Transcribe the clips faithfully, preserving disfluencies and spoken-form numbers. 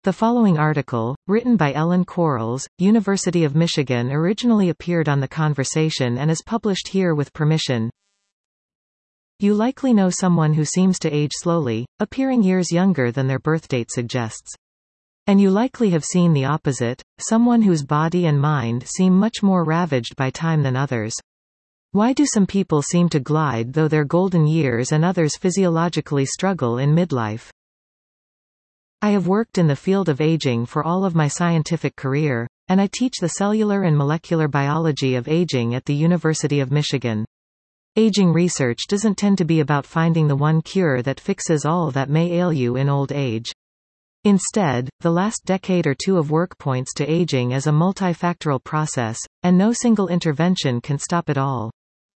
The following article, written by Ellen Quarles, University of Michigan, originally appeared on The Conversation and is published here with permission. You likely know someone who seems to age slowly, appearing years younger than their birthdate suggests. And you likely have seen the opposite, someone whose body and mind seem much more ravaged by time than others. Why do some people seem to glide through their golden years and others physiologically struggle in midlife? I have worked in the field of aging for all of my scientific career, and I teach the cellular and molecular biology of aging at the University of Michigan. Aging research doesn't tend to be about finding the one cure that fixes all that may ail you in old age. Instead, the last decade or two of work points to aging as a multifactorial process, and no single intervention can stop it all.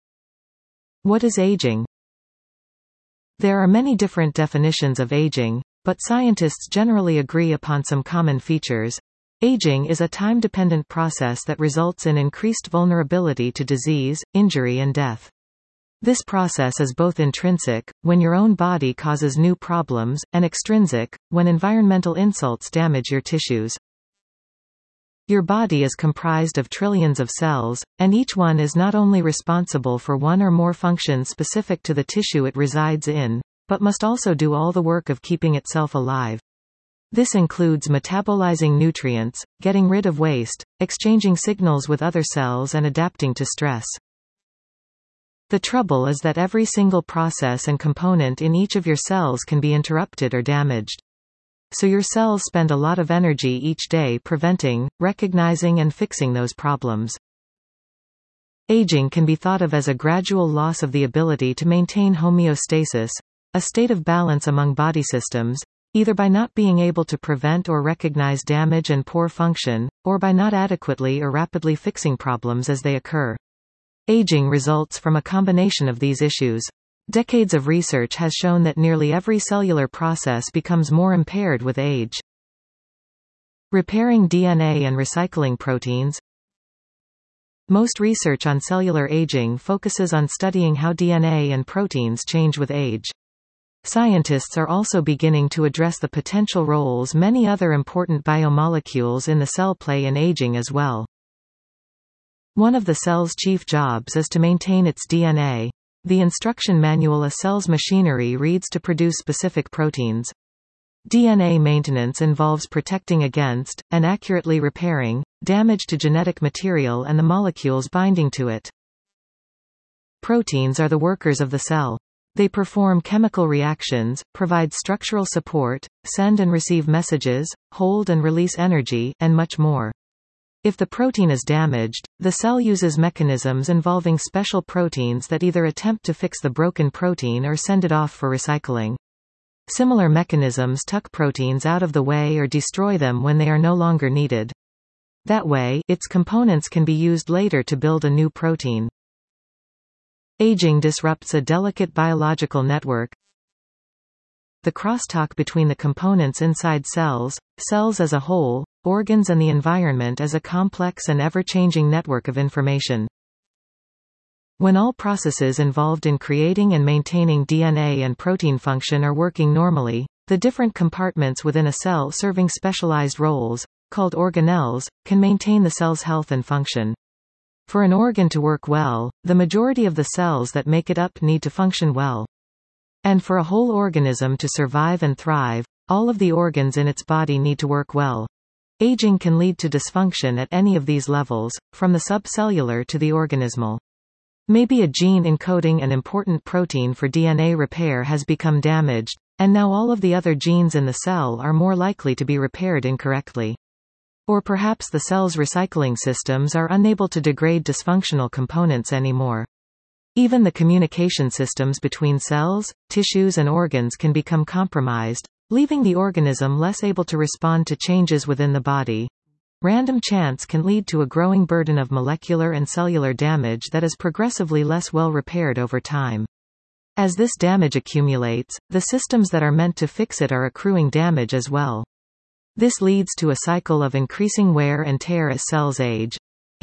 What is aging? There are many different definitions of aging, but scientists generally agree upon some common features. Aging is a time-dependent process that results in increased vulnerability to disease, injury and death. This process is both intrinsic, when your own body causes new problems, and extrinsic, when environmental insults damage your tissues. Your body is comprised of trillions of cells, and each one is not only responsible for one or more functions specific to the tissue it resides in, but must also do all the work of keeping itself alive. This includes metabolizing nutrients, getting rid of waste, exchanging signals with other cells and adapting to stress. The trouble is that every single process and component in each of your cells can be interrupted or damaged. So your cells spend a lot of energy each day preventing, recognizing and fixing those problems. Aging can be thought of as a gradual loss of the ability to maintain homeostasis, a state of balance among body systems, either by not being able to prevent or recognize damage and poor function, or by not adequately or rapidly fixing problems as they occur. Aging results from a combination of these issues. Decades of research has shown that nearly every cellular process becomes more impaired with age. Repairing D N A and recycling proteins. Most research on cellular aging focuses on studying how D N A and proteins change with age. Scientists are also beginning to address the potential roles many other important biomolecules in the cell play in aging as well. One of the cell's chief jobs is to maintain its D N A. The instruction manual a cell's machinery reads to produce specific proteins. D N A maintenance involves protecting against, and accurately repairing, damage to genetic material and the molecules binding to it. Proteins are the workers of the cell. They perform chemical reactions, provide structural support, send and receive messages, hold and release energy, and much more. If the protein is damaged, the cell uses mechanisms involving special proteins that either attempt to fix the broken protein or send it off for recycling. Similar mechanisms tuck proteins out of the way or destroy them when they are no longer needed. That way, its components can be used later to build a new protein. Aging disrupts a delicate biological network. The crosstalk between the components inside cells, cells as a whole, organs and the environment as a complex and ever-changing network of information. When all processes involved in creating and maintaining D N A and protein function are working normally, the different compartments within a cell serving specialized roles, called organelles, can maintain the cell's health and function. For an organ to work well, the majority of the cells that make it up need to function well. And for a whole organism to survive and thrive, all of the organs in its body need to work well. Aging can lead to dysfunction at any of these levels, from the subcellular to the organismal. Maybe a gene encoding an important protein for D N A repair has become damaged, and now all of the other genes in the cell are more likely to be repaired incorrectly. Or perhaps the cell's recycling systems are unable to degrade dysfunctional components anymore. Even the communication systems between cells, tissues and organs can become compromised, leaving the organism less able to respond to changes within the body. Random chance can lead to a growing burden of molecular and cellular damage that is progressively less well repaired over time. As this damage accumulates, the systems that are meant to fix it are accruing damage as well. This leads to a cycle of increasing wear and tear as cells age.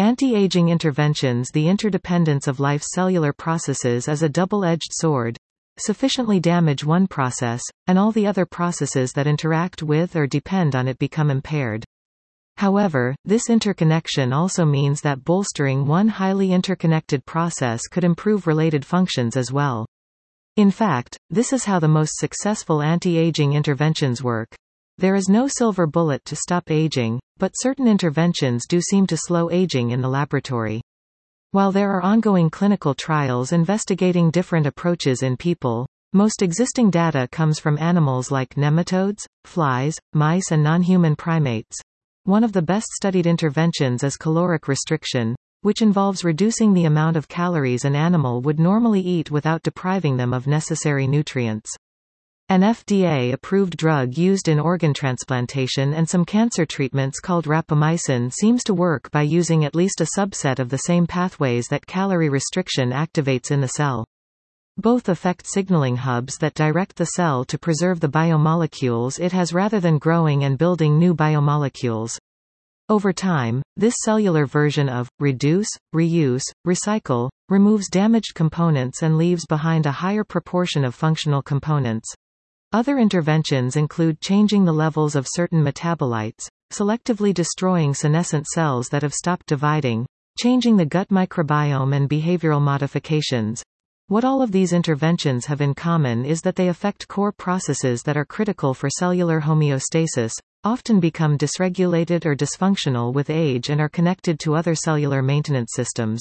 Anti-aging interventions. The interdependence of life's cellular processes is a double-edged sword. sufficiently damage one process, and all the other processes that interact with or depend on it become impaired. However, this interconnection also means that bolstering one highly interconnected process could improve related functions as well. In fact, this is how the most successful anti-aging interventions work. There is no silver bullet to stop aging, but certain interventions do seem to slow aging in the laboratory. While there are ongoing clinical trials investigating different approaches in people, most existing data comes from animals like nematodes, flies, mice and non-human primates. One of the best-studied interventions is caloric restriction, which involves reducing the amount of calories an animal would normally eat without depriving them of necessary nutrients. An F D A-approved drug used in organ transplantation and some cancer treatments called rapamycin seems to work by using at least a subset of the same pathways that calorie restriction activates in the cell. Both affect signaling hubs that direct the cell to preserve the biomolecules it has rather than growing and building new biomolecules. Over time, this cellular version of reduce, reuse, recycle removes damaged components and leaves behind a higher proportion of functional components. Other interventions include changing the levels of certain metabolites, selectively destroying senescent cells that have stopped dividing, changing the gut microbiome and behavioral modifications. What all of these interventions have in common is that they affect core processes that are critical for cellular homeostasis, often become dysregulated or dysfunctional with age and are connected to other cellular maintenance systems.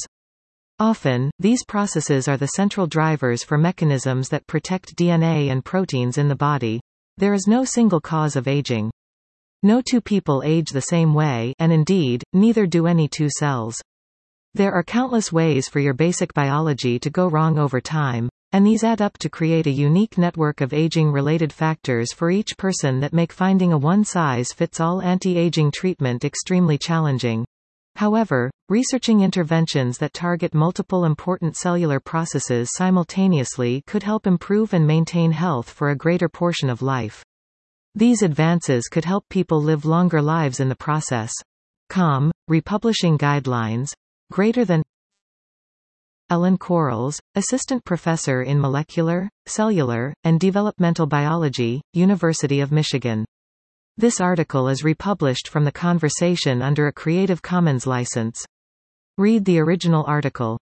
Often, these processes are the central drivers for mechanisms that protect D N A and proteins in the body. There is no single cause of aging. No two people age the same way, and indeed, neither do any two cells. There are countless ways for your basic biology to go wrong over time, and these add up to create a unique network of aging-related factors for each person that make finding a one-size-fits-all anti-aging treatment extremely challenging. However, researching interventions that target multiple important cellular processes simultaneously could help improve and maintain health for a greater portion of life. These advances could help people live longer lives in the process. Com. Republishing guidelines. Greater than Ellen Quarles, Assistant Professor in Molecular, Cellular, and Developmental Biology, University of Michigan. This article is republished from the conversation under a Creative Commons license. Read the original article.